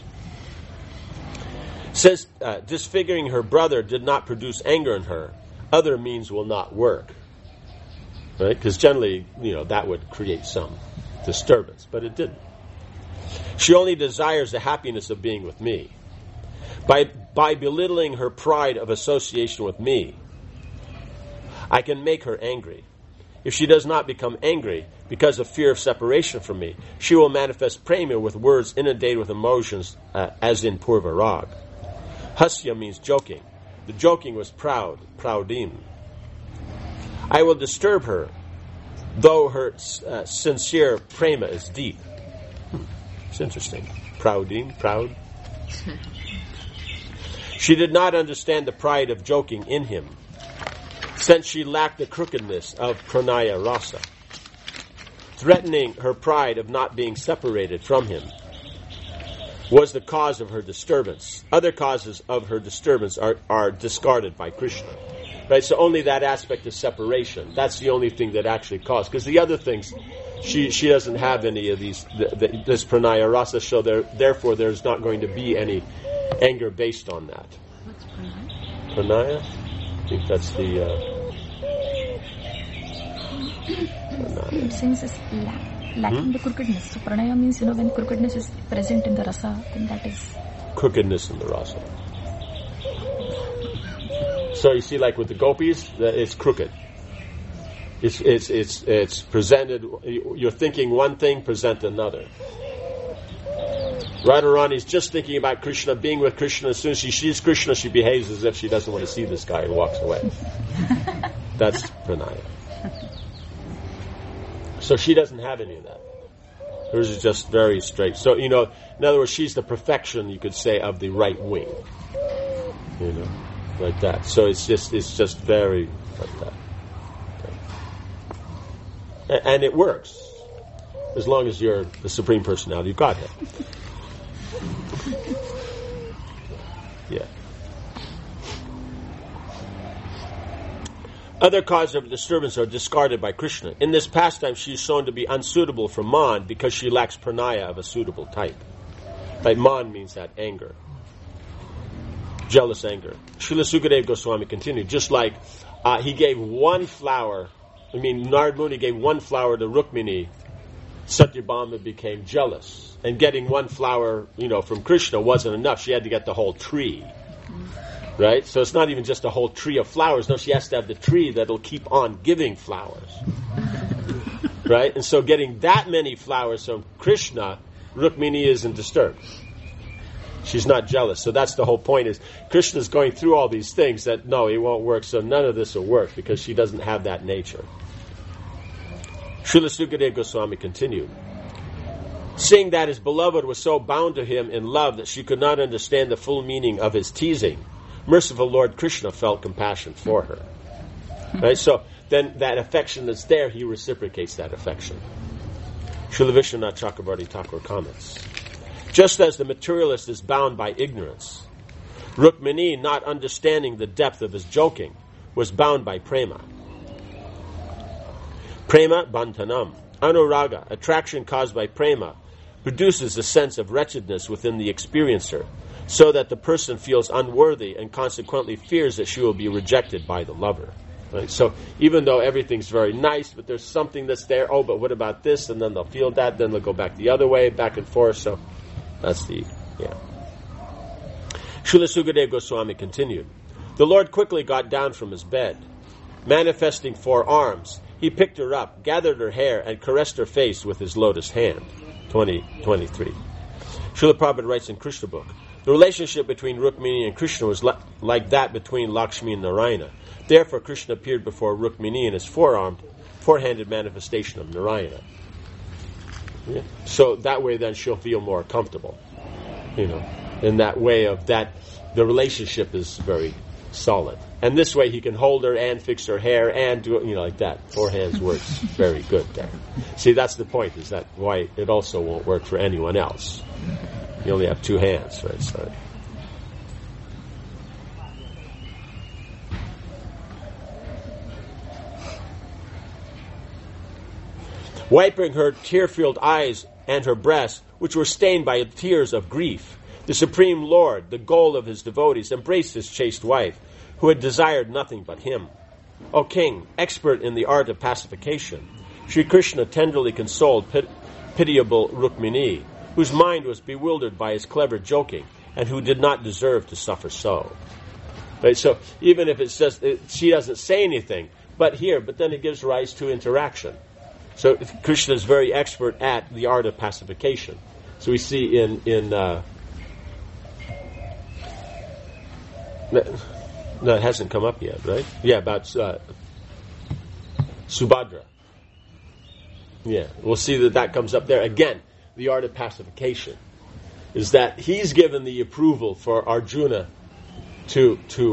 Says, disfiguring her brother did not produce anger in her. Other means will not work. Right? Because generally, that would create some disturbance, but it didn't. She only desires the happiness of being with me. By belittling her pride of association with me, I can make her angry. If she does not become angry because of fear of separation from me, she will manifest prema with words inundated with emotions, as in Purva Rag. Hasya means joking. The joking was proudim. I will disturb her, though her sincere prema is deep. It's interesting. Proudim, proud. She did not understand the pride of joking in him, since she lacked the crookedness of pranaya rasa. Threatening her pride of not being separated from him was the cause of her disturbance. Other causes of her disturbance are discarded by Krishna. Right? So only that aspect of separation, that's the only thing that actually caused. Because the other things, she doesn't have any of these, this pranaya rasa, so therefore there's not going to be any anger based on that. What's pranaya? Pranaya? I think that's the It seems it's lacking the crookedness. So pranaya means, when crookedness is present in the rasa, then that is crookedness in the rasa. So you see, like with the gopis, it's crooked. It's presented. You're thinking one thing, present another. Radharani's just thinking about Krishna, being with Krishna. As soon as she sees Krishna, she behaves as if she doesn't want to see this guy and walks away. That's pranaya. So she doesn't have any of that. Hers is just very straight. So, in other words, she's the perfection, you could say, of the right wing. Like that. So it's just very like that. Okay. And it works. As long as you're the Supreme Personality of Godhead. Yeah. Other causes of disturbance are discarded by Krishna. In this pastime, she is shown to be unsuitable for man because she lacks pranaya of a suitable type. Like man means that anger. Jealous anger. Srila Sukadeva Goswami continued, just like he gave one flower, Narad Muni gave one flower to Rukmini, Satyabhama became jealous. And getting one flower, from Krishna wasn't enough. She had to get the whole tree. Right? So it's not even just a whole tree of flowers. No, she has to have the tree that'll keep on giving flowers. Right? And so getting that many flowers from Krishna, Rukmini isn't disturbed. She's not jealous. So that's the whole point, is Krishna's going through all these things that, no, it won't work. So none of this will work because she doesn't have that nature. Srila Sukadeva Goswami continued, seeing that his beloved was so bound to him in love that she could not understand the full meaning of his teasing, merciful Lord Krishna felt compassion for her. Right? So then that affection that's there, he reciprocates that affection. Srila Vishwanath Chakravarti Thakur comments, just as the materialist is bound by ignorance, Rukmini, not understanding the depth of his joking, was bound by prema. Prema bandhanam. Anuraga, attraction caused by prema, produces a sense of wretchedness within the experiencer, so that the person feels unworthy and consequently fears that she will be rejected by the lover. Right? So even though everything's very nice, but there's something that's there. Oh, but what about this? And then they'll feel that. Then they'll go back the other way, back and forth. So that's Srila Sukadeva Goswami continued. The Lord quickly got down from his bed. Manifesting 4 arms, he picked her up, gathered her hair, and caressed her face with his lotus hand. 20:23. Srila Prabhupada writes in Krishna book, the relationship between Rukmini and Krishna was like that between Lakshmi and Narayana. Therefore, Krishna appeared before Rukmini in his four-handed manifestation of Narayana. Yeah. So that way, then she'll feel more comfortable. In that way of that, the relationship is very solid. And this way, he can hold her and fix her hair and do it, like that. 4 hands works very good there. See, that's the point. Is that why it also won't work for anyone else? You only have 2 hands, right? Sorry. Wiping her tear-filled eyes and her breasts, which were stained by tears of grief, the Supreme Lord, the goal of his devotees, embraced his chaste wife, who had desired nothing but him. O king, expert in the art of pacification, Sri Krishna tenderly consoled pitiable Rukmini, whose mind was bewildered by his clever joking, and who did not deserve to suffer so. Right, so even if it says she doesn't say anything, but then it gives rise to interaction. So Krishna is very expert at the art of pacification. So we see in no, it hasn't come up yet, right? Yeah, about Subhadra. Yeah, we'll see that comes up there. Again, the art of pacification is that he's given the approval for Arjuna to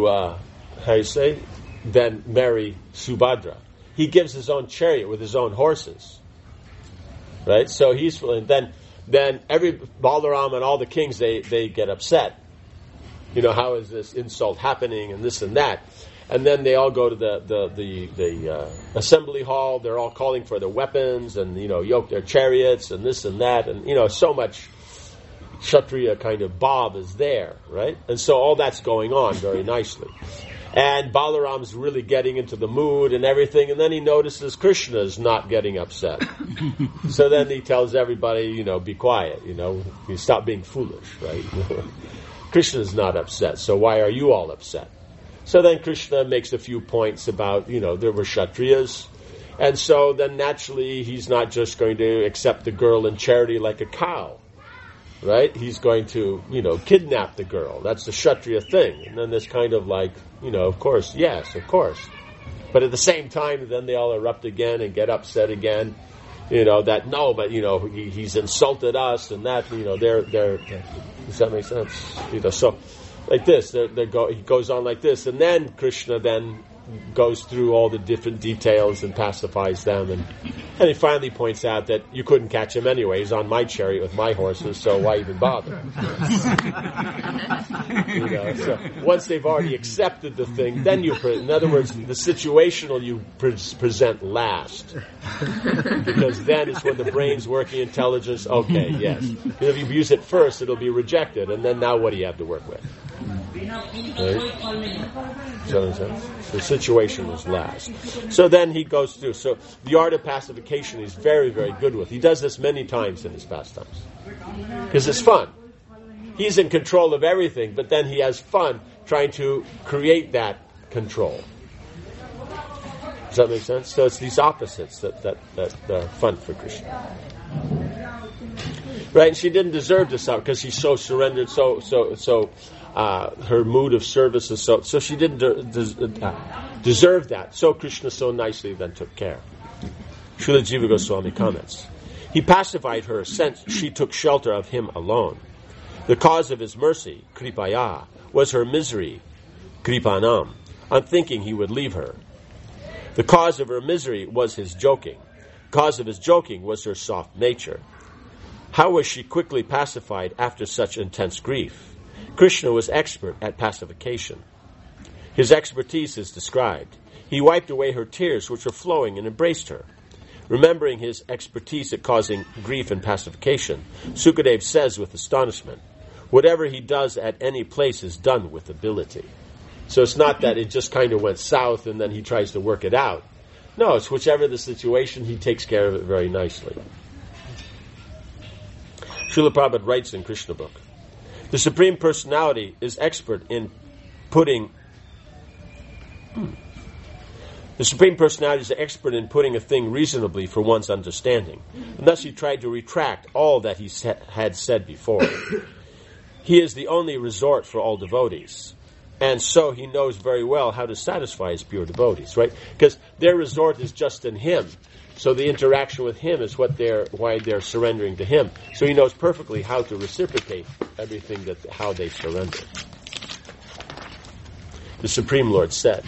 then marry Subhadra. He gives his own chariot with his own horses. Right? So then every Balaram and all the kings, they get upset. How is this insult happening and this and that? And then they all go to the assembly hall. They're all calling for their weapons and, yoke their chariots and this and that. And, so much Kshatriya kind of bob is there, right? And so all that's going on very nicely. And Balaram's really getting into the mood and everything. And then he notices Krishna's not getting upset. So then he tells everybody, be quiet, you stop being foolish, right? Krishna's not upset, so why are you all upset? So then Krishna makes a few points about, there were Kshatriyas, and so then naturally he's not just going to accept the girl in charity like a cow, right? He's going to, kidnap the girl. That's the Kshatriya thing. And then there's kind of like, of course, yes, of course. But at the same time, then they all erupt again and get upset again. He's insulted us and that, they're does that make sense? So like this, he goes on like this, and then Krishna then goes through all the different details and pacifies them, and he finally points out that you couldn't catch him anyway. He's on my chariot with my horses, so why even bother? So once they've already accepted the thing, then in other words, the situational you present last, because then it's when the brain's working intelligence. Okay, yes. If you use it first, it'll be rejected, and then now what do you have to work with? Right? So the situation was last. So then he goes through. So the art of pacification he's very, very good with. He does this many times in his pastimes. Because it's fun. He's in control of everything, but then he has fun trying to create that control. Does that make sense? So it's these opposites that are fun for Krishna. Right? And she didn't deserve this out because she's so surrendered, so her mood of service is so she didn't deserve that. So Krishna so nicely then took care. Srila Jiva Goswami comments, he pacified her since she took shelter of him alone. The cause of his mercy, kripaya, was her misery, kripanam, on thinking he would leave her. The cause of her misery was his joking. The cause of his joking was her soft nature. How was she quickly pacified after such intense grief? Krishna was expert at pacification. His expertise is described. He wiped away her tears which were flowing and embraced her. Remembering his expertise at causing grief and pacification, Sukadeva says with astonishment, whatever he does at any place is done with ability. So it's not that it just kind of went south and then he tries to work it out. No, it's whichever the situation, he takes care of it very nicely. Srila Prabhupada writes in Krishna Book, the Supreme Personality is expert in putting a thing reasonably for one's understanding, and thus he tried to retract all that he had said before. He is the only resort for all devotees, and so he knows very well how to satisfy his pure devotees, right? Because their resort is just in him. So the interaction with him is why they're surrendering to him. So he knows perfectly how to reciprocate everything how they surrender. The Supreme Lord said,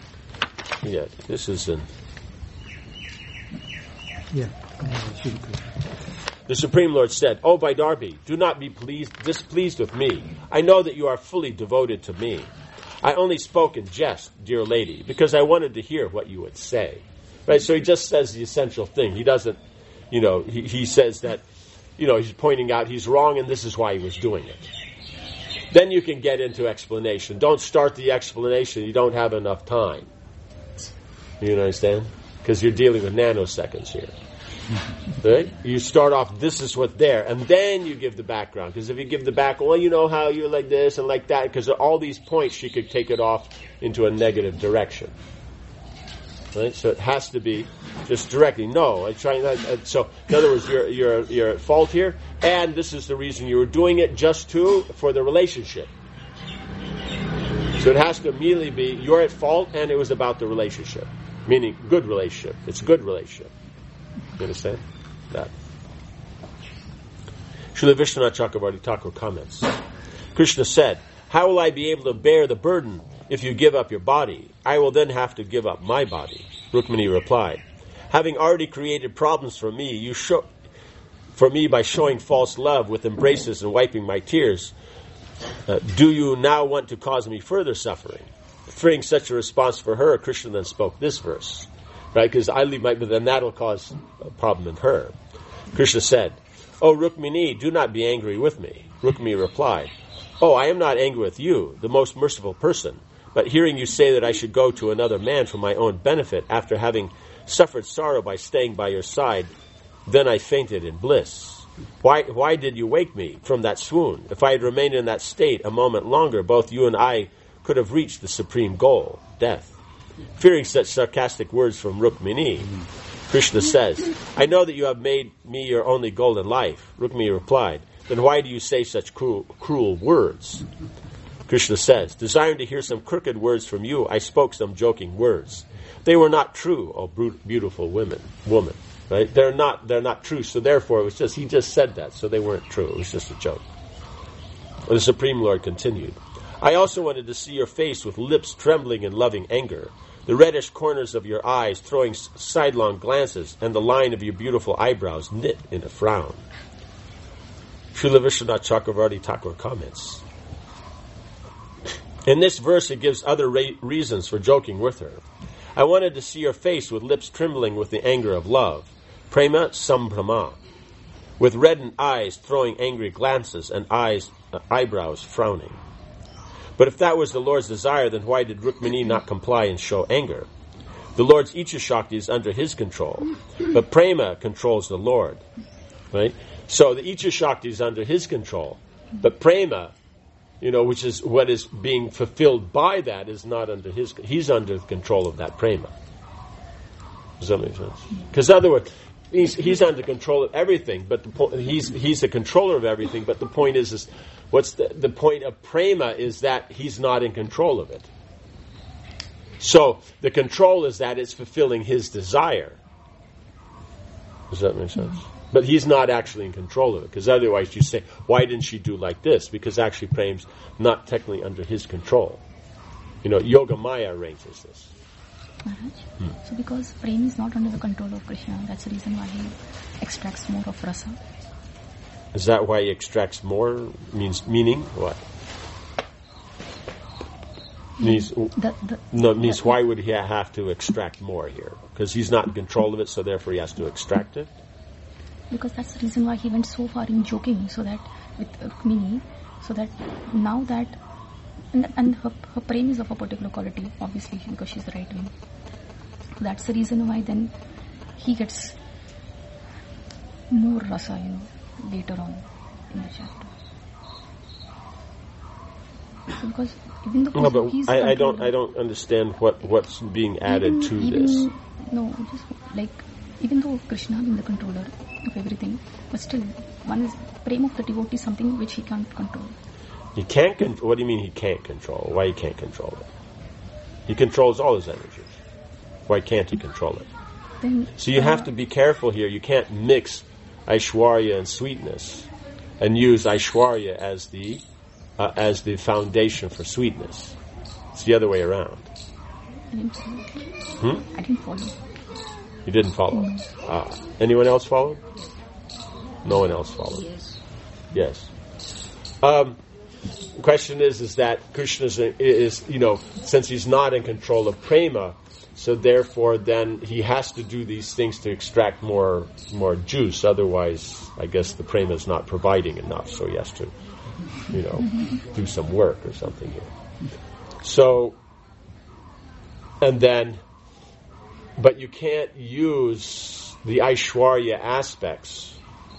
the Supreme Lord said, "O Vaidarbhi, do not be displeased with me. I know that you are fully devoted to me. I only spoke in jest, dear lady, because I wanted to hear what you would say." Right, so he just says the essential thing. He doesn't, he says that, he's pointing out he's wrong and this is why he was doing it. Then you can get into explanation. Don't start the explanation. You don't have enough time. You understand? Because you're dealing with nanoseconds here. Right? You start off, this is what's there, and then you give the background. Because if you give the background, well, you know how you're like this and like that, because all these points, she could take it off into a negative direction. Right? So it has to be just directly. No, I try not. So in other words, you're at fault here, and this is the reason you were doing it for the relationship. So it has to immediately be you're at fault, and it was about the relationship, meaning good relationship. It's a good relationship. You understand that? Srila Vishwanath Chakravarti Thakur comments. Krishna said, "How will I be able to bear the burden if you give up your body? I will then have to give up my body." Rukmini replied, "Having already created problems for me, by showing false love with embraces and wiping my tears, do you now want to cause me further suffering?" Fearing such a response for her, Krishna then spoke this verse, right? Because I leave then that'll cause a problem in her. Krishna said, "O Rukmini, do not be angry with me." Rukmini replied, "Oh, I am not angry with you, the most merciful person. But hearing you say that I should go to another man for my own benefit after having suffered sorrow by staying by your side, then I fainted in bliss. Why did you wake me from that swoon? If I had remained in that state a moment longer, both you and I could have reached the supreme goal, death." Fearing such sarcastic words from Rukmini, Krishna says, "I know that you have made me your only goal in life." Rukmini replied, "Then why do you say such cruel words?" Krishna says, "Desiring to hear some crooked words from you, I spoke some joking words. They were not true, O beautiful woman. Right? They're not true, so therefore he just said that, so they weren't true. It was just a joke." The Supreme Lord continued, "I also wanted to see your face with lips trembling in loving anger, the reddish corners of your eyes throwing sidelong glances, and the line of your beautiful eyebrows knit in a frown." Srila Vishwanath Chakravarti Thakur comments, in this verse it gives other reasons for joking with her. "I wanted to see your face with lips trembling with the anger of love, prema sambhrama, with reddened eyes throwing angry glances and eyebrows frowning. But if that was the Lord's desire, then why did Rukmini not comply and show anger? The Lord's Icha Shakti is under his control, but prema controls the Lord. Right? So the Icha Shakti is under his control, but prema, which is what is being fulfilled by that, is not under he's under control of that prema. Does that make sense? Because in other words, he's under control of everything, but he's the controller of everything, but the point is what's the point of prema is that he's not in control of it. So the control is that it's fulfilling his desire. Does that make sense? But he's not actually in control of it, because otherwise you say, why didn't she do like this? Because actually Prem's not technically under his control. Yoga Maya arranges this. So because Prem is not under the control of Krishna, that's the reason why he extracts more of rasa. Is that why he extracts more? Meaning what? Means why would he have to extract more here? Because he's not in control of it, so therefore he has to extract it? Because that's the reason why he went so far in joking, so that with Rukmini, so that now that And her prema is of a particular quality, obviously, because she's right wing. That's the reason why then he gets more rasa, later on in the chapter. So because even though No, but he's I don't understand what's being added to this. No, just like even though Krishna being the controller of everything, but still one is prema of the devotee, something which he can't control. He can't control. What do you mean he can't control? Why he can't control it? He controls all his energies. Why can't he control it? Then, So you have to be careful here. You can't mix Aishwarya and sweetness and use Aishwarya as the foundation for sweetness. It's the other way around. I didn't follow. I didn't follow. You didn't follow. Anyone else followed? No one else followed. Yes. The question is that Krishna is, since he's not in control of prema, so therefore then he has to do these things to extract more juice. Otherwise, I guess the prema is not providing enough. So he has to, do some work or something here. So, but you can't use the Aishwarya aspects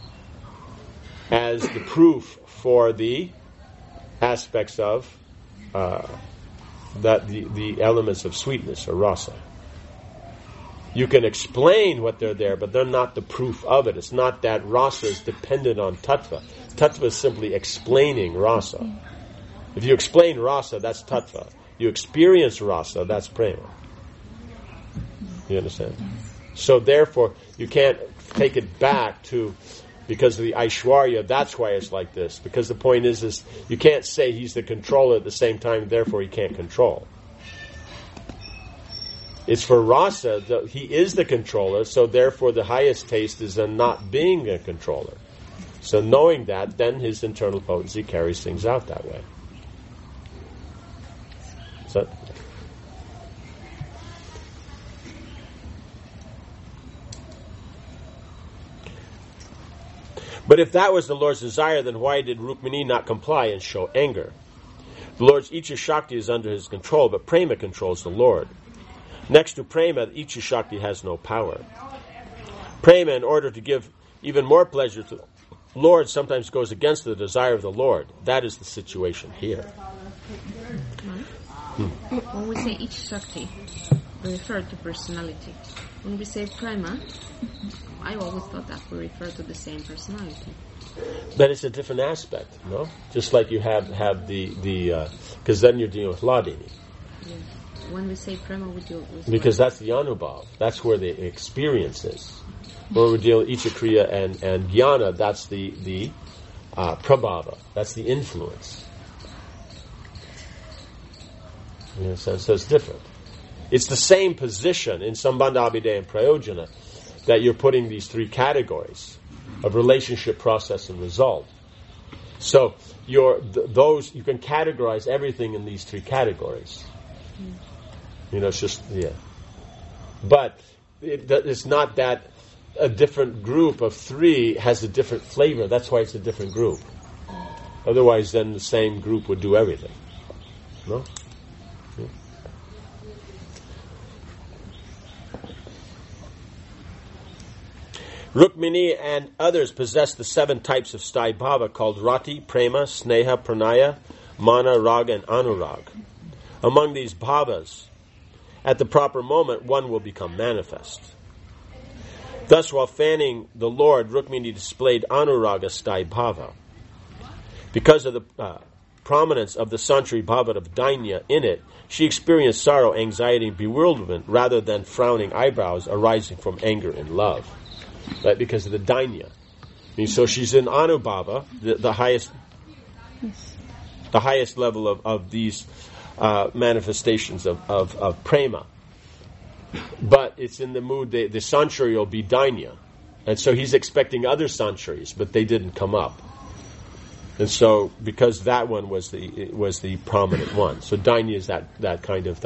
as the proof for the aspects of the elements of sweetness or rasa. You can explain what they're there, but they're not the proof of it. It's not that rasa is dependent on tattva. Tattva is simply explaining rasa. If you explain rasa, that's tattva. You experience rasa, that's prema. You understand? So therefore, you can't take it back to, because of the Aishwarya, that's why it's like this. Because the point is you can't say he's the controller at the same time, therefore he can't control. It's for rasa, he is the controller, so therefore the highest taste is in not being a controller. So knowing that, then his internal potency carries things out that way. So, but if that was the Lord's desire, then why did Rukmini not comply and show anger? The Lord's Icha Shakti is under his control, but Prema controls the Lord. Next to Prema, Icha Shakti has no power. Prema, in order to give even more pleasure to the Lord, sometimes goes against the desire of the Lord. That is the situation here. When we say Icha Shakti, we refer to personality. When we say Prema, I always thought that we refer to the same personality. But it's a different aspect, no? Just like you have the because then you're dealing with Hladini. Yeah. When we say Prema, we deal with... Because that's the Anubhav. That's where the experience is. When we deal with Ichakriya and Jnana, that's the Prabhava. That's the influence. You know, so it's different. It's the same position in Sambandha, Abhideya, and Prayojana that you're putting these three categories of relationship, process, and result. So those you can categorize everything in these three categories. You know, it's just But it's not that a different group of three has a different flavor. That's why it's a different group. Otherwise, then the same group would do everything. No. Rukmini and others possess the 7 types of sthai bhava called rati, prema, sneha, pranaya, mana, raga, and anurag. Among these bhavas, at the proper moment, one will become manifest. Thus, while fanning the Lord, Rukmini displayed anuraga sthai bhava. Because of the prominence of the Santri bhava of Dainya in it, she experienced sorrow, anxiety, and bewilderment rather than frowning eyebrows arising from anger and love. Right, because of the Dainya. I mean, so she's in Anubhava, the highest level of these manifestations of prema. But it's in the mood, the Sanchari will be Dainya. And so he's expecting other Sancharis, but they didn't come up. And so, because that one was the prominent one. So Dainya is that kind of,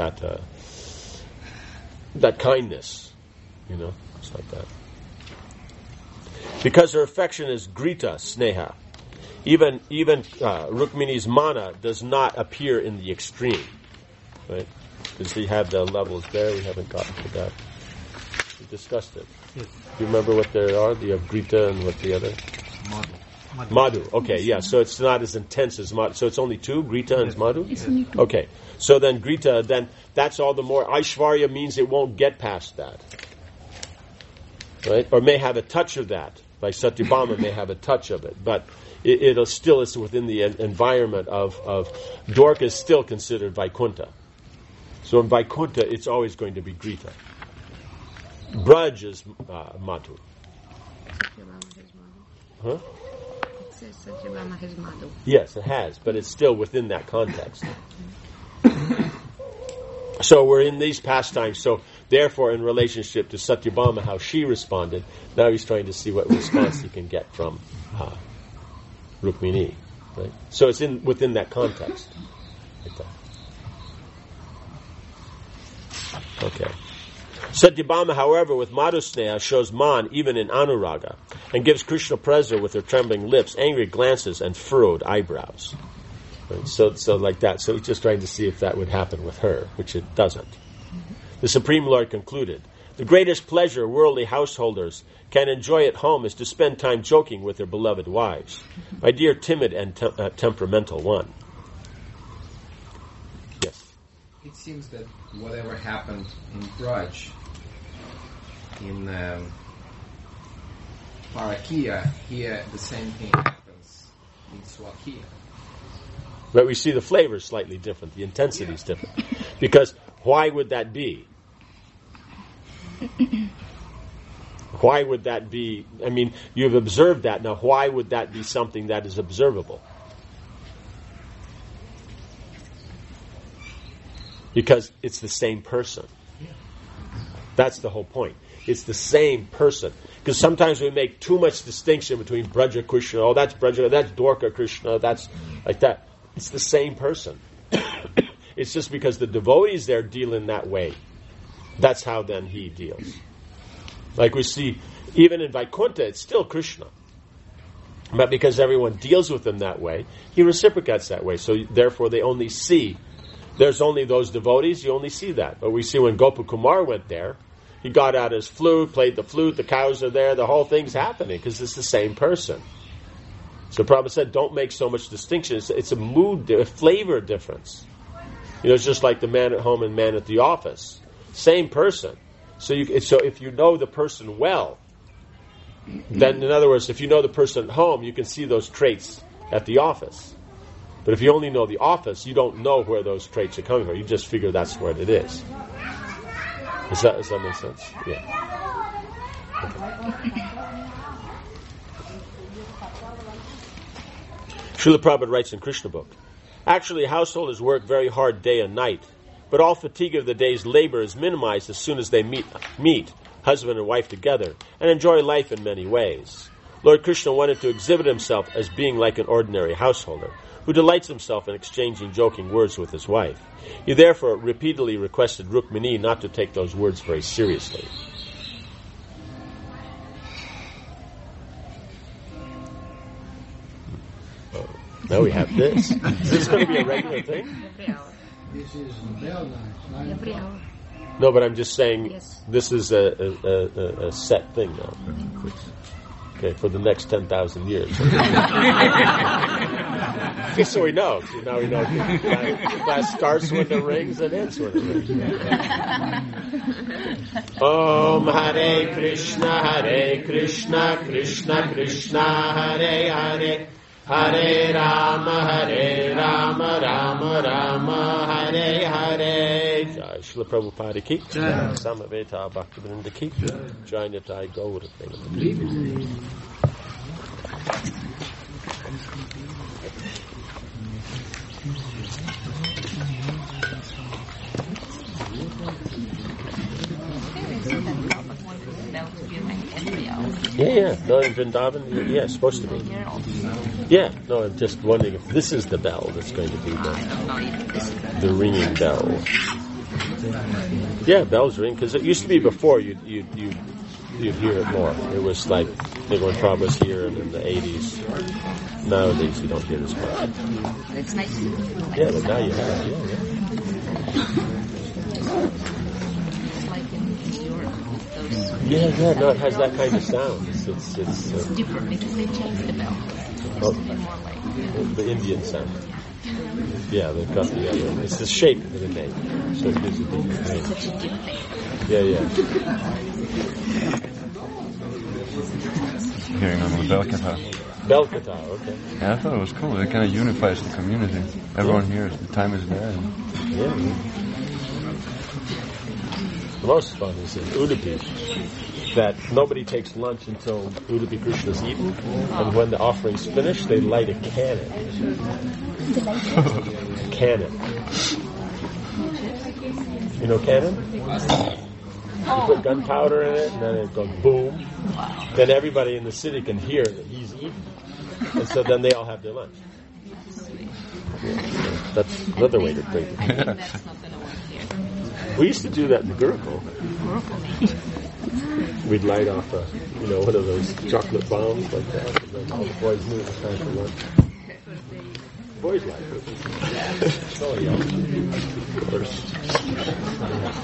that kindness. You know, it's like that. Because her affection is grita, sneha. Even Rukmini's mana does not appear in the extreme, right? Because we have the levels there. We haven't gotten to that. We discussed it. Yes. Do you remember what there are? You have Grita and what the other? Madhu. Okay, yeah. So it's not as intense as Madhu. So it's only two, Grita and Madhu? It's only two. Okay. So then Grita, then that's all the more. Aishvarya means it won't get past that. Right? Or may have a touch of that. Like Satyabhama may have a touch of it. But it'll still is within the environment of Dwarka is still considered Vaikuntha. So in Vaikuntha, it's always going to be Grita. Braj is Madhu. Huh? It says Satyabhama has Madhu. Yes, it has, but it's still within that context. So we're in these pastimes. So therefore, in relationship to Satyabhama, how she responded, now he's trying to see what response he can get from Rukmini. Right? So it's within that context. Like that. Okay. Satyabhama, however, with Madhusneha shows Man even in Anuraga and gives Krishna pleasure with her trembling lips, angry glances, and furrowed eyebrows. Right? So like that. So he's just trying to see if that would happen with her, which it doesn't. The Supreme Lord concluded, the greatest pleasure worldly householders can enjoy at home is to spend time joking with their beloved wives. My dear timid and temperamental one. Yes. It seems that whatever happened in Braj, in Parakiya, here the same thing happens in Swakiya. But we see the flavor is slightly different, the intensity is different. Because why would that be? Why would that be? I mean, you've observed that. Now, why would that be something that is observable? Because it's the same person. That's the whole point. It's the same person. Because sometimes we make too much distinction between Braja Krishna, oh, that's Braja, that's Dwarka Krishna, that's like that. It's the same person. It's just because the devotees there deal in that way. That's how then he deals. Like we see, even in Vaikuntha, it's still Krishna. But because everyone deals with him that way, he reciprocates that way. So therefore they only see, there's only those devotees, you only see that. But we see when Gopakumar went there, he got out his flute, played the flute, the cows are there, the whole thing's happening because it's the same person. So Prabhupada said, don't make so much distinction. It's a mood, a flavor difference. You know, it's just like the man at home and man at the office. Same person. So if you know the person well, then in other words, if you know the person at home, you can see those traits at the office. But if you only know the office, you don't know where those traits are coming from. You just figure that's where it is. Does that make sense? Yeah. Okay. Srila Prabhupada writes in Krishna book, actually householders work very hard day and night, but all fatigue of the day's labor is minimized as soon as they meet husband and wife together and enjoy life in many ways. Lord Krishna wanted to exhibit himself as being like an ordinary householder who delights himself in exchanging joking words with his wife. He therefore repeatedly requested Rukmini not to take those words very seriously. Now we have this. Is this going to be a regular thing? Every hour. This is bell night. Every hour. No, but I'm just saying Yes. this is a set thing now. Okay, for the next 10,000 years. Just so we know. So now we know class starts when it rings and ends when it rings. Om Hare Krishna, Krishna Krishna, Hare Hare. Hare Rama, Rama Rama, Hare Hare. Jai Srila Prabhupada ki. Jai Samaveta Bhaktivinoda ki. Jai Nitai Gaura Premanandi. Yeah. No, in Vrindavan, yeah, it's supposed to be. Yeah, no, I'm just wondering if this is the bell that's going to be the ringing bell. Yeah, bells ring, because it used to be before you you'd hear it more. It was like when Prabhupada was here in the 80s. Nowadays you don't hear as much. It's nice. Yeah, but now you have. Yeah. It's like in Europe, those. Yeah. No, it has that kind of sound. It's different because they changed the bell. It used to be more like the Indian sound. Yeah, they've got the other. It's the shape of the name, so it gives it the name. such a deep thing. Yeah. Hearing on the Belkata. Belkata, okay. Yeah, I thought it was cool. It kind of unifies the community. Everyone here, the time is there. And Yeah. The most fun is in Udupi, that nobody takes lunch until Udupi Krishna's eaten, and when the offering's finished, they light a cannon. Cannon. You know cannon? You put gunpowder in it, and then it goes boom. Then everybody in the city can hear that he's eaten. And so then they all have their lunch. Yeah, so that's another way to drink it. I think that's not going to work here. We used to do that in the Gurukul. We'd light off one of those chocolate bombs like that, and then all the boys knew it was time for lunch. Boys like it. Somebody else, of course.